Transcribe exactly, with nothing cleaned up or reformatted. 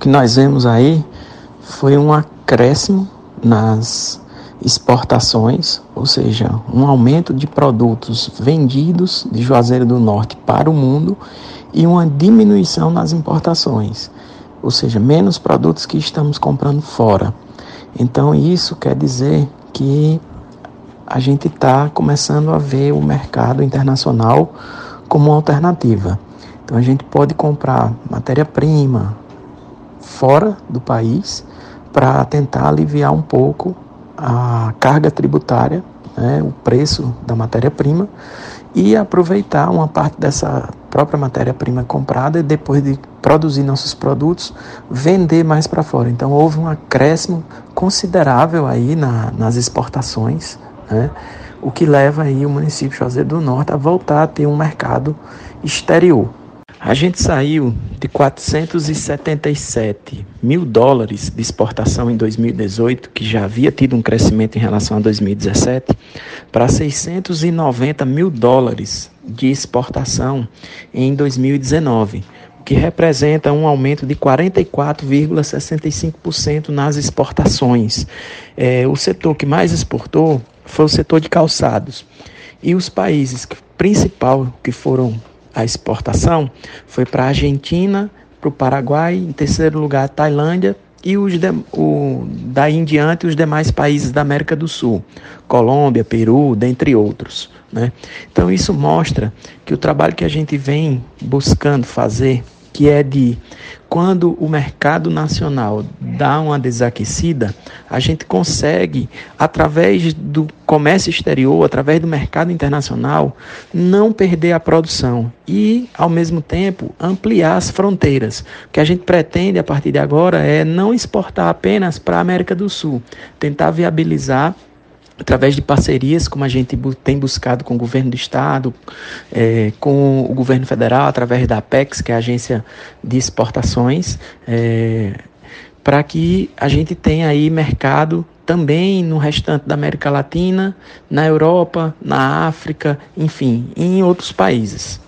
que nós vemos aí foi um acréscimo nas exportações, ou seja, um aumento de produtos vendidos de Juazeiro do Norte para o mundo e uma diminuição nas importações, ou seja, menos produtos que estamos comprando fora. Então isso quer dizer que a gente está começando a ver o mercado internacional como uma alternativa. Então a gente pode comprar matéria-prima fora do país para tentar aliviar um pouco a carga tributária, né, o preço da matéria-prima, e aproveitar uma parte dessa própria matéria-prima comprada e depois de produzir nossos produtos, vender mais para fora. Então houve um acréscimo considerável aí na, nas exportações, né, o que leva aí o município de Juazeiro do Norte a voltar a ter um mercado exterior. A gente saiu de quatrocentos e setenta e sete mil dólares de exportação em dois mil e dezoito, que já havia tido um crescimento em relação a dois mil e dezessete, para seiscentos e noventa mil dólares de exportação em dois mil e dezenove, o que representa um aumento de quarenta e quatro vírgula sessenta e cinco por cento nas exportações. É, o setor que mais exportou foi o setor de calçados. E os países que, principal que foram a exportação foi para a Argentina, para o Paraguai, em terceiro lugar a Tailândia e os de, o, daí em diante os demais países da América do Sul, Colômbia, Peru, dentre outros, né? Então isso mostra que o trabalho que a gente vem buscando fazer, que é de quando o mercado nacional dá uma desaquecida, a gente consegue, através do comércio exterior, através do mercado internacional, não perder a produção e, ao mesmo tempo, ampliar as fronteiras. O que a gente pretende, a partir de agora, é não exportar apenas para a América do Sul, tentar viabilizar através de parcerias, como a gente tem buscado com o governo do estado, é, com o governo federal, através da Apex, que é a agência de exportações, é, para que a gente tenha aí mercado também no restante da América Latina, na Europa, na África, enfim, em outros países.